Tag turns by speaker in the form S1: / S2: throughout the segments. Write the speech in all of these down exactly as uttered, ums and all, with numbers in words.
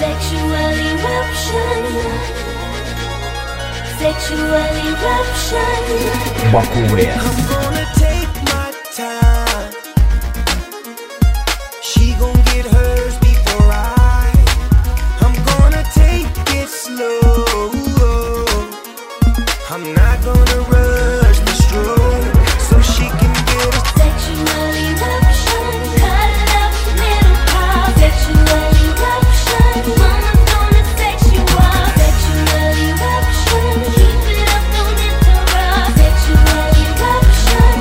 S1: Sexual eruption. Sexual eruption.
S2: Walk away.
S3: I'm gonna take my time. She gon' get hers before I. I'm gonna take it slow. I'm not gonna rush the stroke, so she can get a
S1: sexual eruption. Cut it up the middle part. Sexual eruption. Mama's gonna sex you up. Sexual eruption. Keep it up, don't interrupt. Sexual eruption.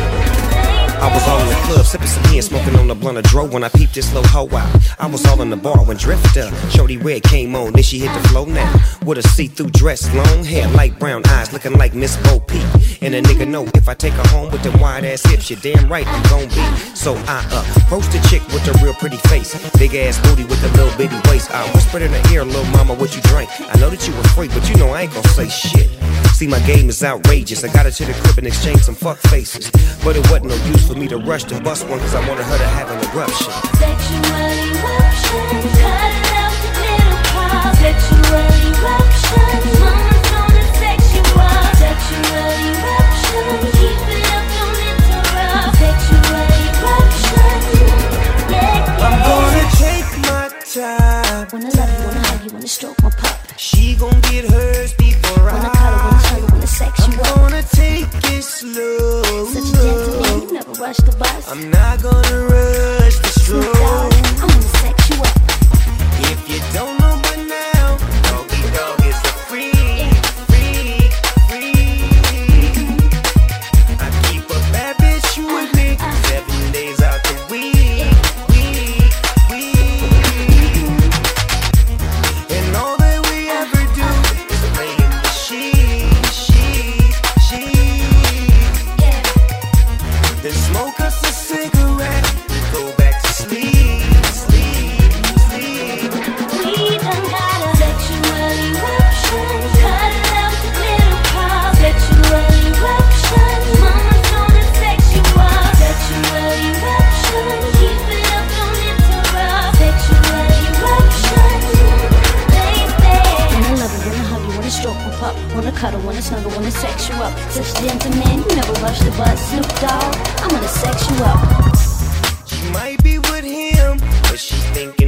S3: I was all in the club, sipping some hen, smoking on the blunt of dro when I peeped this little hoe out. I was all in the bar when Drifter, Shorty Red came on, then she hit the flow now. With a see-through dress, long hair, light brown eyes, looking like Miss Bo Peep. And a nigga know if I take her home with them wide-ass hips, you're damn right I'm gon' be. So I uh, approached the chick with a real pretty face, big-ass booty with a little bitty waist. I whispered in her ear, little mama, what you drink? I know that you were free, but you know I ain't gon' say shit. See, my game is outrageous. I got her to the crib and exchanged some fuck faces. But it wasn't no use for me to rush to bust one, cause I wanted her to have an eruption.
S1: Sexual eruption. Cut it out the middle part. Sexual eruption. Mama's gonna sex you up. Sexual eruption. Keep it up, don't interrupt. Sexual eruption. Yeah, yeah.
S3: I'm gonna take my time.
S1: Wanna love you, wanna hug you, wanna stroke my pup.
S3: She gon' get hers before I.
S1: Wanna cuddle, wanna cuddle, wanna sex you
S3: I'm
S1: up.
S3: gonna take it slow.
S1: Such a gentleman, you never rush the bus.
S3: I'm not gonna rush the
S1: Snoop
S3: stroke.
S1: Dogg, I'm gonna sex you up.
S3: If you don't know by now, Doggy Dog is a freak, freak, freak. I keep a bad bitch with me seven days out the week, week, week. And all that we ever do is lay in the sheet, sheet, sheet. Then smoke us a cigarette, go back to sleep, sleep, sleep.
S1: We done got a sexual eruption. Cut it out the middle part. Sexual eruption. Mama's gonna sex you up. Sexual eruption. Keep it up, don't interrupt. Sexual eruption. Baby. Wanna love you, wanna hug you, wanna stroke my pup. Wanna cuddle, wanna snuggle, wanna sex you up. Such a gentleman, you never rush the bus. Snoop Dogg, I'm gonna sex you up.
S3: She might be with him, but she think